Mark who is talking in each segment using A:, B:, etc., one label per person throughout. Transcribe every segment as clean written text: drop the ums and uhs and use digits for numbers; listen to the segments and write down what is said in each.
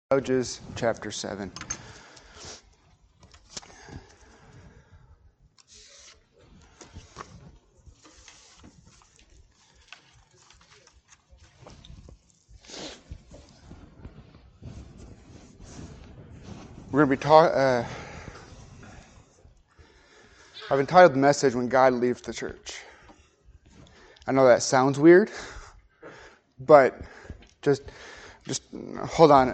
A: Judges chapter 7. We're going to be talking. I've entitled the message "When God Leaves the Church." I know that sounds weird, but just hold on.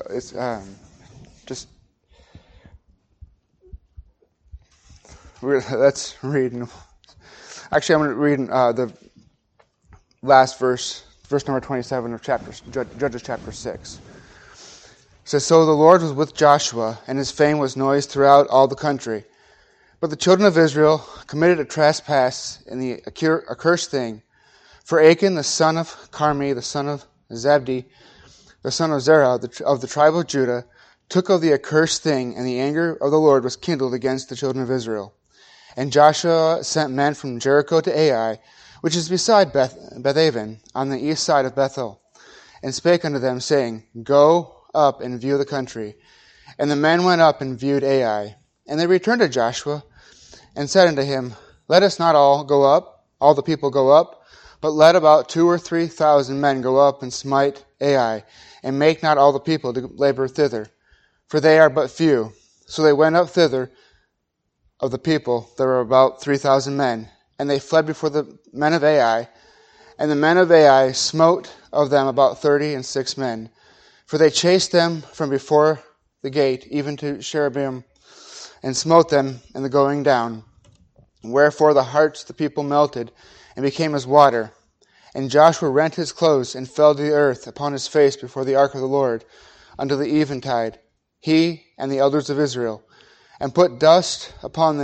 A: Let's read. Actually, I'm going to read the last verse number 27 of Judges chapter 6. It says, "So the Lord was with Joshua, and his fame was noised throughout all the country. But the children of Israel committed a trespass in the accursed thing. For Achan, the son of Carmi, the son of Zabdi, the son of Zerah, of the tribe of Judah, took of the accursed thing, and the anger of the Lord was kindled against the children of Israel. And Joshua sent men from Jericho to Ai, which is beside Bethaven, on the east side of Bethel, and spake unto them, saying, Go up and view the country. And the men went up and viewed Ai. And they returned to Joshua, and said unto him, Let us not all go up, all the people go up, but let about 2,000 or 3,000 men go up and smite Ai, and make not all the people to labor thither, for they are but few. So they went up thither of the people. There were about 3,000 men, and they fled before the men of Ai. And the men of Ai smote of them about 36 men, for they chased them from before the gate, even to Sherebim, and smote them in the going down. Wherefore the hearts of the people melted, and became as water. And Joshua rent his clothes, and fell to the earth upon his face before the ark of the Lord, unto the eventide, he and the elders of Israel, and put dust upon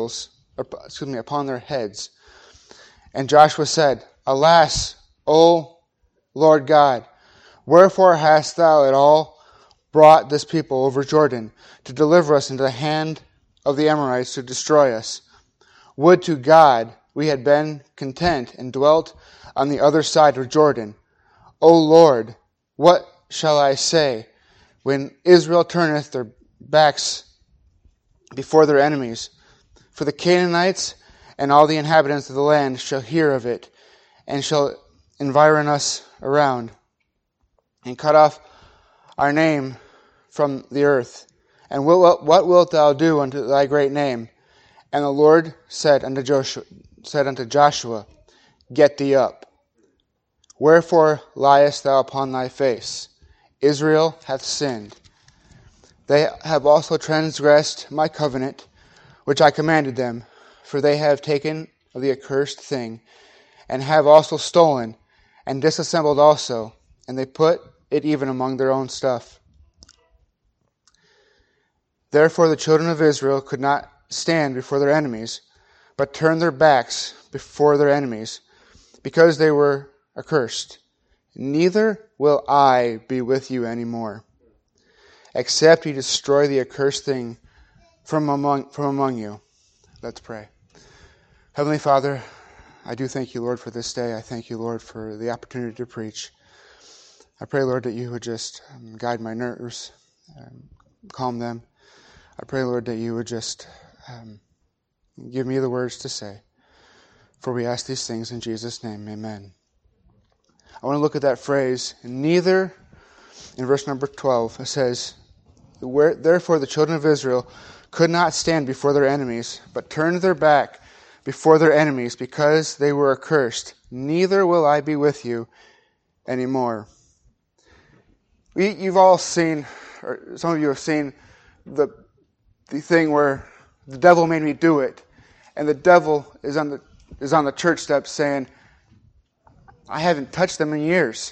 A: upon their heads. And Joshua said, Alas, O Lord God, wherefore hast thou at all brought this people over Jordan, to deliver us into the hand of the Amorites to destroy us? Would to God we had been content and dwelt on the other side of Jordan. O Lord, what shall I say when Israel turneth their backs before their enemies? For the Canaanites and all the inhabitants of the land shall hear of it, and shall environ us around, and cut off our name from the earth. And what wilt thou do unto thy great name? And the Lord said unto Joshua, Get thee up. Wherefore liest thou upon thy face? Israel hath sinned. They have also transgressed my covenant, which I commanded them, for they have taken of the accursed thing, and have also stolen, and disassembled also, and they put it even among their own stuff. Therefore the children of Israel could not stand before their enemies, but turned their backs before their enemies, because they were accursed. Neither will I be with you any more, except ye destroy the accursed thing from among you. Let's pray. Heavenly Father, I do thank you, Lord, for this day. I thank you, Lord, for the opportunity to preach. I pray, Lord, that you would just guide my nerves, calm them. I pray, Lord, that you would just give me the words to say. For we ask these things in Jesus' name, amen. I want to look at that phrase, neither, in verse number 12. It says, Therefore the children of Israel could not stand before their enemies, but turned their back before their enemies, because they were accursed. Neither will I be with you anymore. You've all seen, or some of you have seen, the thing where the devil made me do it, and the devil is on the church steps saying, I haven't touched them in years.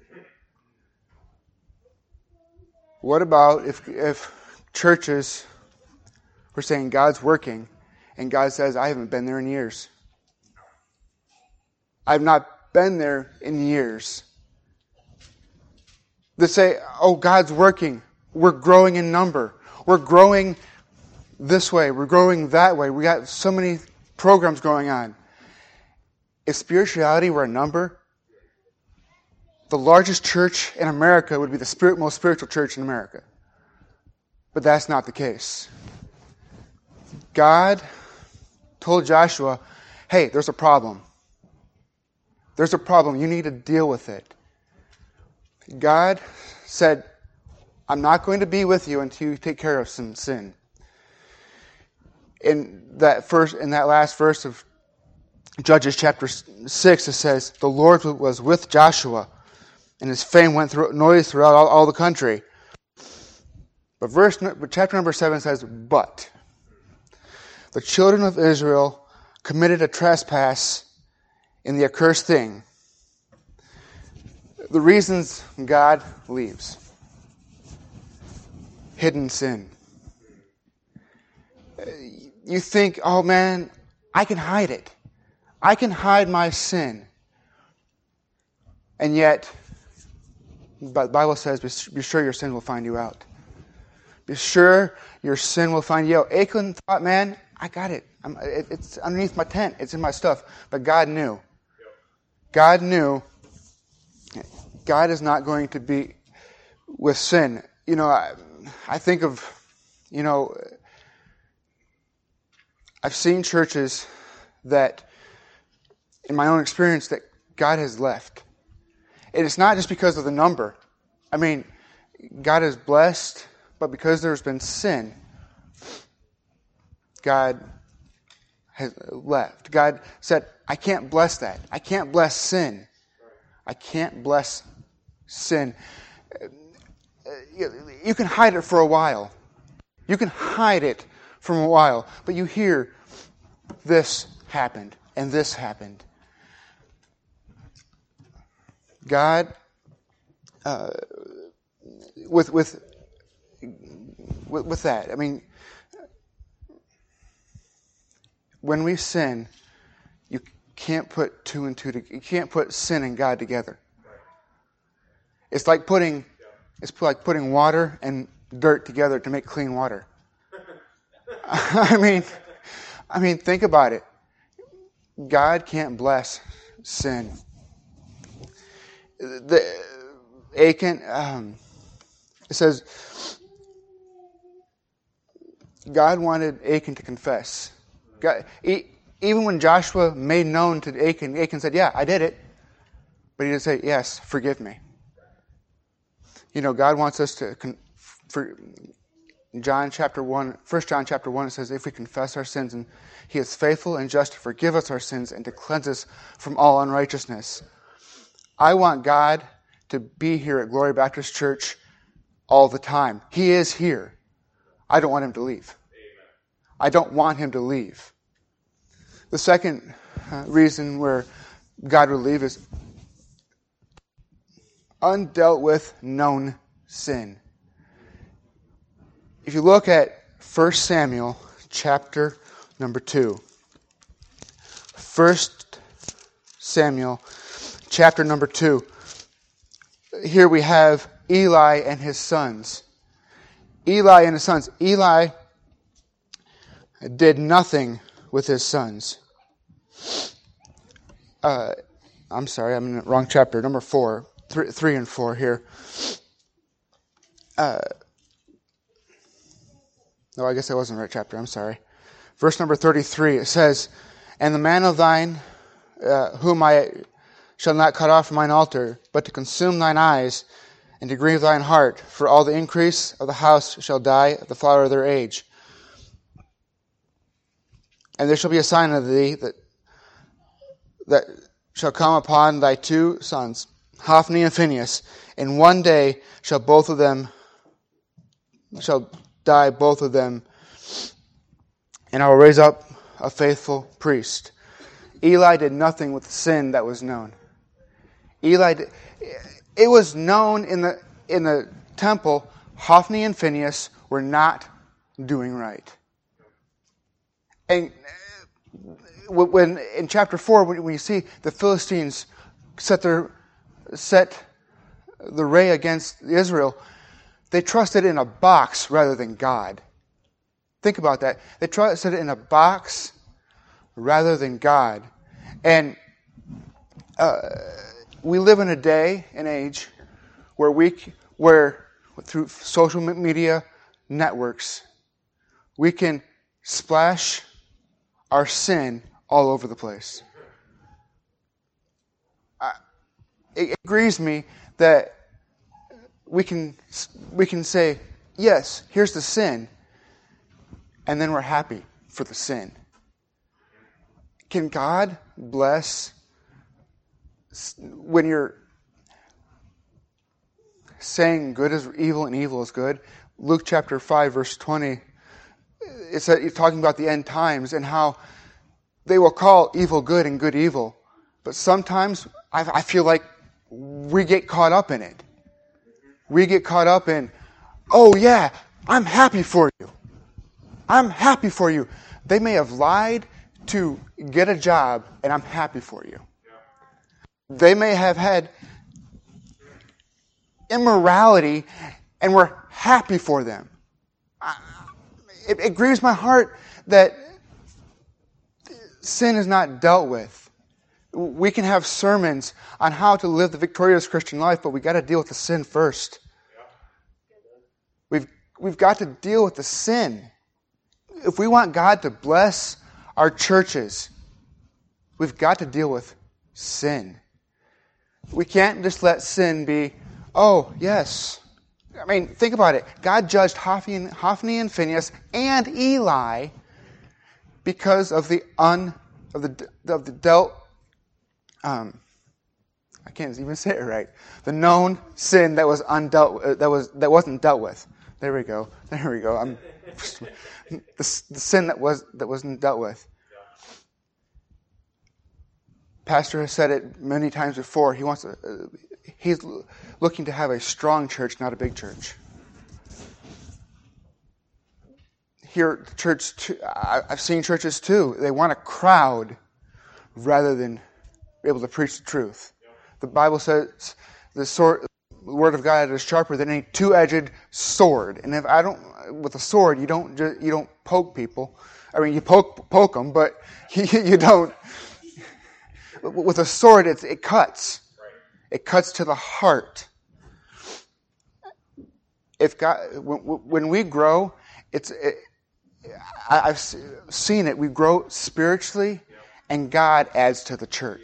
A: What about if churches were saying God's working, and God says, I haven't been there in years. I've not been there in years. They say, oh, God's working. We're growing in number. We're growing this way. We're growing that way. We got so many programs going on. If spirituality were a number, the largest church in America would be the most spiritual church in America. But that's not the case. God told Joshua, hey, there's a problem. There's a problem. You need to deal with it. God said, I'm not going to be with you until you take care of some sin. In that last verse of Judges chapter 6, it says, the Lord was with Joshua, and his fame went noise throughout all the country. But chapter number 7 says, but the children of Israel committed a trespass in the accursed thing. The reasons God leaves. Hidden sin. You think, oh man, I can hide it. I can hide my sin. And yet, the Bible says, be sure your sin will find you out. Be sure your sin will find you out. Achan thought, man, I got it. It's underneath my tent. It's in my stuff. But God knew. God knew God is not going to be with sin. You know, I think of, you know, I've seen churches that, in my own experience, that God has left. And it's not just because of the number. I mean, God is blessed, but because there's been sin, God has left. God said, I can't bless that. I can't bless sin. I can't bless sin. You can hide it for a while. You can hide it for a while. But you hear, this happened, and this happened. God, with that, I mean, when we sin, you can't put two and two together. You can't put sin and God together. It's like putting water and dirt together to make clean water. I mean, think about it. God can't bless sin. Achan, it says, God wanted Achan to confess. God, even when Joshua made known to Achan said, yeah, I did it. But he didn't say, yes, forgive me. You know, God wants us to, for John chapter 1, 1 John chapter 1, it says, if we confess our sins, and He is faithful and just to forgive us our sins and to cleanse us from all unrighteousness. I want God to be here at Glory Baptist Church all the time. He is here. I don't want Him to leave. I don't want Him to leave. The second reason where God would leave is undealt with known sin. If you look at 1 Samuel chapter number 2. 1 Samuel chapter number 2. Here we have Eli and his sons. Eli and his sons. Eli did nothing with his sons. I'm sorry, I'm in the wrong chapter. Number 4. 3 and 4 here. No, I guess that wasn't the right chapter. I'm sorry. Verse number 33, it says, and the man of thine, whom I shall not cut off from mine altar, but to consume thine eyes, and to grieve thine heart, for all the increase of the house shall die at the flower of their age. And there shall be a sign of thee that shall come upon thy 2 sons, Hophni and Phinehas. In one day shall die both of them, and I will raise up a faithful priest. Eli did nothing with the sin that was known. It was known in the temple, Hophni and Phinehas were not doing right. And when in chapter 4, when you see the Philistines set the ray against Israel, they trusted in a box rather than God. Think about that. They trusted in a box rather than God. And we live in a day and age where through social media networks, we can splash our sin all over the place. It grieves me that we can say, yes, here's the sin, and then we're happy for the sin. Can God bless when you're saying good is evil and evil is good? Luke chapter 5, verse 20, it's talking about the end times and how they will call evil good and good evil. But sometimes I feel like we get caught up in it. We get caught up in, oh yeah, I'm happy for you. I'm happy for you. They may have lied to get a job, and I'm happy for you. They may have had immorality, and we're happy for them. It grieves my heart that sin is not dealt with. We can have sermons on how to live the victorious Christian life, but we got to deal with the sin first. We've got to deal with the sin. If we want God to bless our churches, we've got to deal with sin. We can't just let sin be, oh, yes. I mean, think about it. God judged Hophni and Phinehas and Eli because of the dealt. I can't even say it right. The known sin that was undealt, that wasn't dealt with. There we go. The sin that wasn't dealt with. Pastor has said it many times before. He's looking to have a strong church, not a big church. Here, I've seen churches too. They want a crowd rather than be able to preach the truth. The Bible says the Word of God is sharper than any two-edged sword. And with a sword, you don't poke people. I mean, you poke them, but you don't. With a sword, it cuts. It cuts to the heart. When we grow, I've seen it. We grow spiritually, and God adds to the church.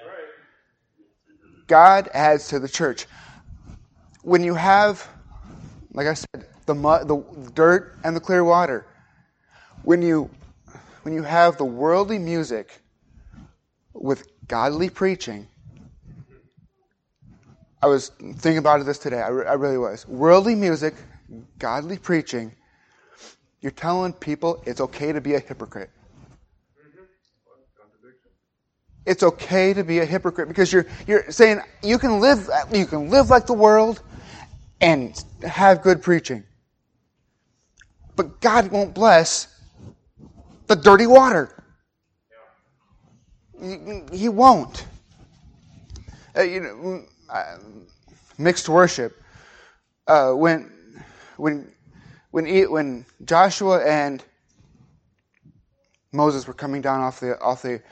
A: God adds to the church. When you have, like I said, the mud, the dirt, and the clear water, when you have the worldly music with godly preaching, I was thinking about this today. I really was. Worldly music, godly preaching. You're telling people it's okay to be a hypocrite. It's okay to be a hypocrite because you're saying you can live like the world and have good preaching. But God won't bless the dirty water. He won't. Mixed worship. When Joshua and Moses were coming down off the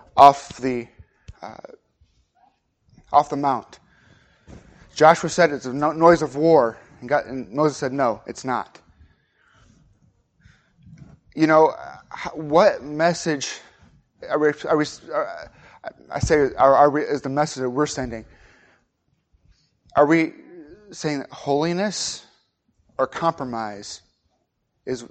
A: mount, Joshua said it's a noise of war, and Moses said no, it's not. What message is the message that we're sending? Are we saying that holiness or compromise is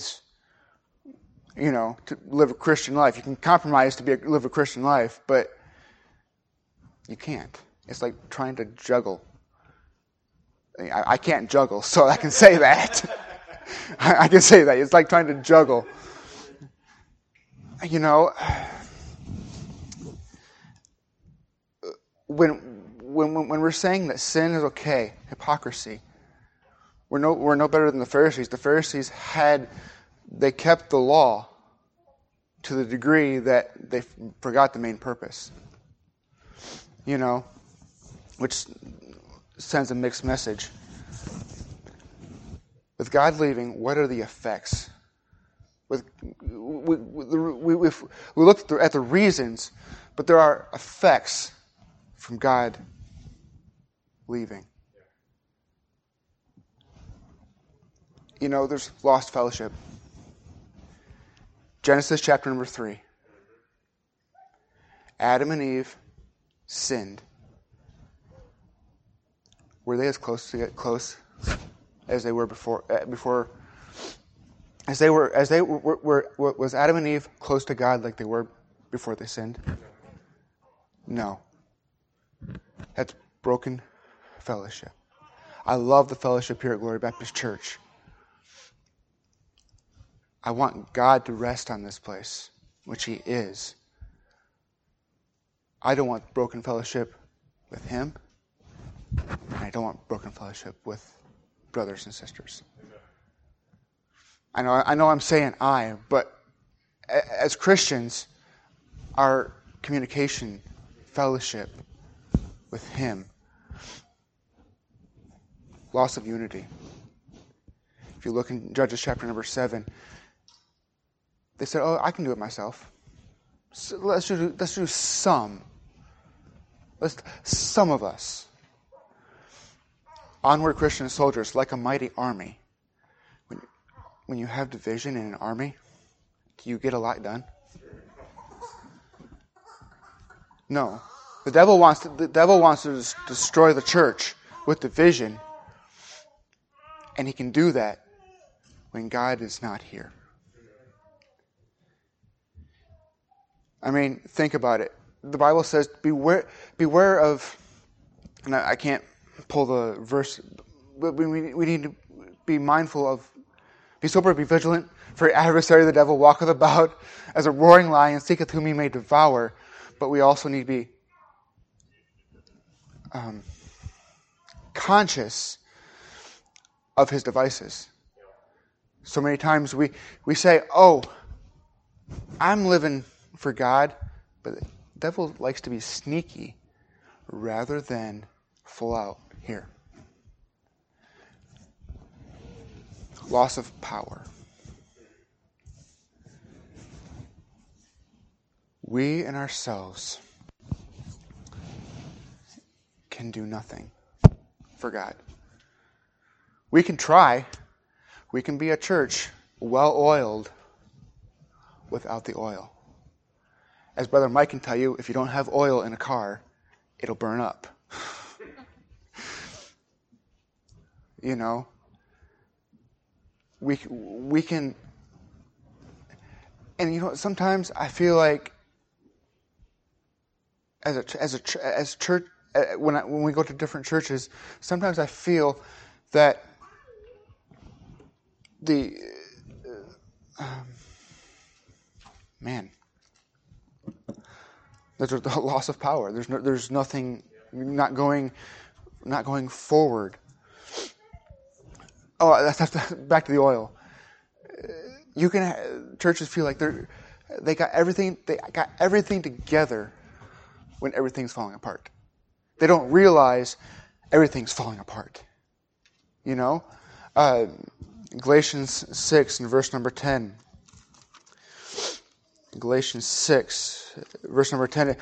A: to live a Christian life? You can compromise to live a Christian life, but you can't. It's like trying to juggle. I can't juggle, so I can say that. I can say that. It's like trying to juggle. When we're saying that sin is okay, hypocrisy, we're no better than the Pharisees. The Pharisees they kept the law to the degree that they forgot the main purpose. Which sends a mixed message. With God leaving, what are the effects? We look at the reasons, but there are effects from God leaving. You know, there's lost fellowship. Genesis chapter number 3. Adam and Eve sinned. Were they as close as they were before? Was Adam and Eve close to God like they were before they sinned? No. That's broken fellowship. I love the fellowship here at Glory Baptist Church. I want God to rest on this place, which He is. I don't want broken fellowship with Him, and I don't want broken fellowship with brothers and sisters. I know I'm saying but as Christians, our communication, fellowship with Him, loss of unity. If you look in Judges chapter number 7, they said, I can do it myself. So let's do some. Some of us. Onward Christian soldiers, like a mighty army. When you have division in an army, do you get a lot done? No. The devil wants to destroy the church with division, and he can do that when God is not here. I mean, think about it. The Bible says, beware of, and I can't pull the verse, but we need to be mindful of, be sober, be vigilant, for your adversary the devil walketh about as a roaring lion, seeketh whom he may devour. But we also need to be conscious of his devices. So many times we say, I'm living for God, but the devil likes to be sneaky rather than full out here. Loss of power. We in ourselves can do nothing for God. We can try. We can be a church well-oiled without the oil. As Brother Mike can tell you, if you don't have oil in a car, it'll burn up. You know, we can, and you know, sometimes I feel like as church, when we go to different churches, sometimes I feel that there's a loss of power. There's nothing, not going forward. That's back to the oil. You can churches feel like they got everything together when everything's falling apart. They don't realize everything's falling apart. You know, Galatians 6 and verse number 10. Galatians 6, verse number 10,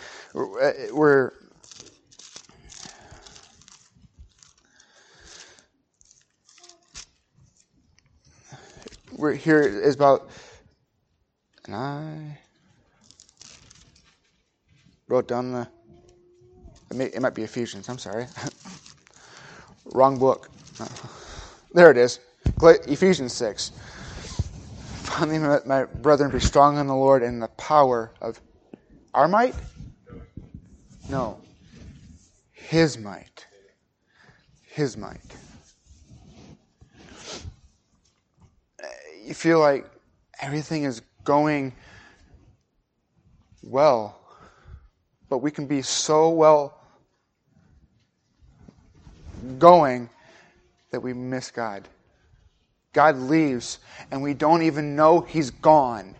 A: we're here is about, and I wrote down it might be Ephesians, I'm sorry. Wrong book. There it is. Ephesians 6. Finally, my brethren, be strong in the Lord and the power of our might? No. His might. His might. You feel like everything is going well, but we can be so well going that we miss God. God leaves, and we don't even know He's gone.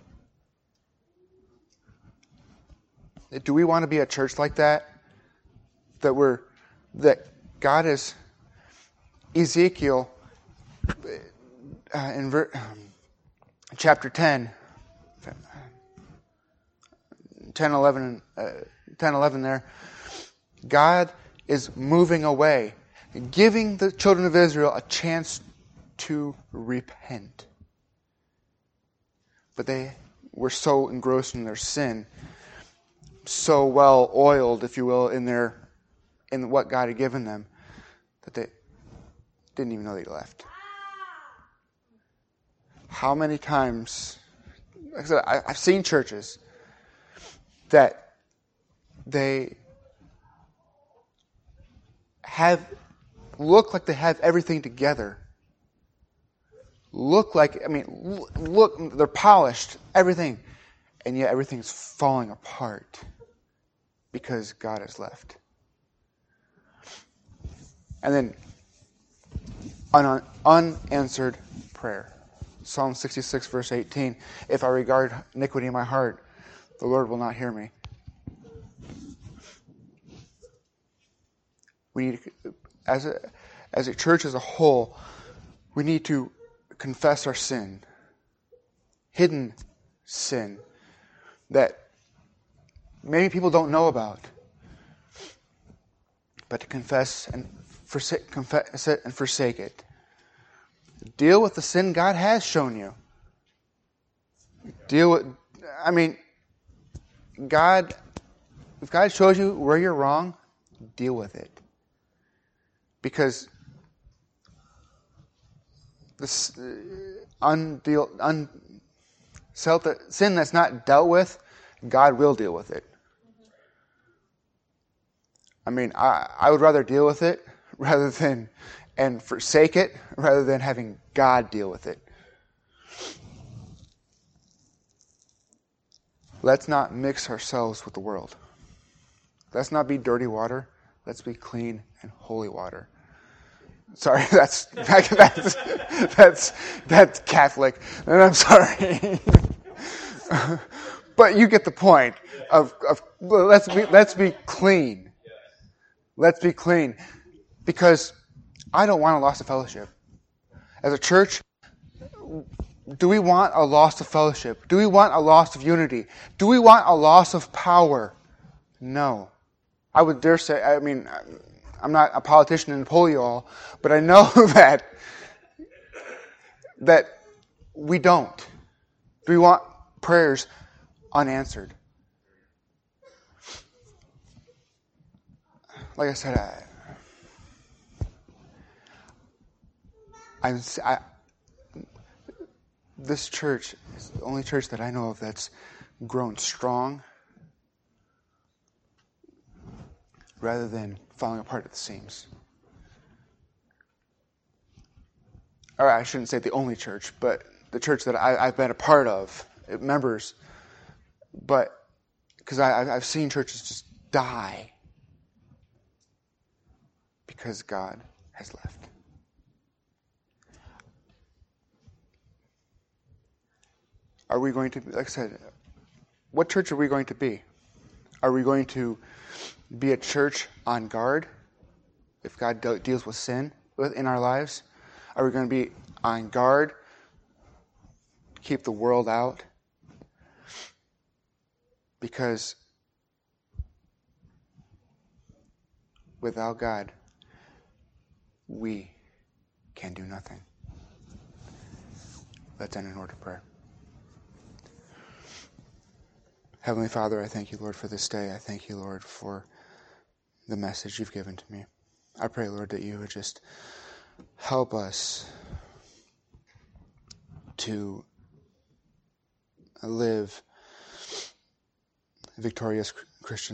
A: Do we want to be a church like that? That God is Ezekiel in chapter 10, 10, 11 there. God is moving away, giving the children of Israel a chance to repent. But they were so engrossed in their sin, so well oiled, if you will, in what God had given them, that they didn't even know they left. How many times, like I said, I've seen churches that they look like they have everything together. Look, they're polished, everything. And yet everything's falling apart because God has left. And then unanswered prayer. Psalm 66, verse 18. If I regard iniquity in my heart, the Lord will not hear me. We need, as a church as a whole, we need to confess our sin, hidden sin that maybe people don't know about, but to confess it and forsake it. Deal with the sin God has shown you. If God shows you where you're wrong, deal with it. Because this sin that's not dealt with, God will deal with it. I would rather deal with it and forsake it rather than having God deal with it. Let's not mix ourselves with the world. Let's not be dirty water. Let's be clean and holy water. Sorry, that's Catholic, and I'm sorry. But you get the point of let's be clean. Let's be clean, because I don't want a loss of fellowship. As a church, do we want a loss of fellowship? Do we want a loss of unity? Do we want a loss of power? No. I would dare say, I'm not a politician and poll you all, but I know that we don't. Do we want prayers unanswered? Like I said, this church is the only church that I know of that's grown strong rather than falling apart at the seams. Or I shouldn't say the only church, but the church that I've been a part of, members. But because I've seen churches just die because God has left. Are we going to, like I said, what church are we going to be? Are we going to be a church on guard if God deals with sin in our lives? Are we going to be on guard, keep the world out? Because without God, we can do nothing. Let's end in order of prayer. Heavenly Father, I thank you, Lord, for this day. I thank you, Lord, for the message you've given to me. I pray, Lord, that you would just help us to live victorious Christian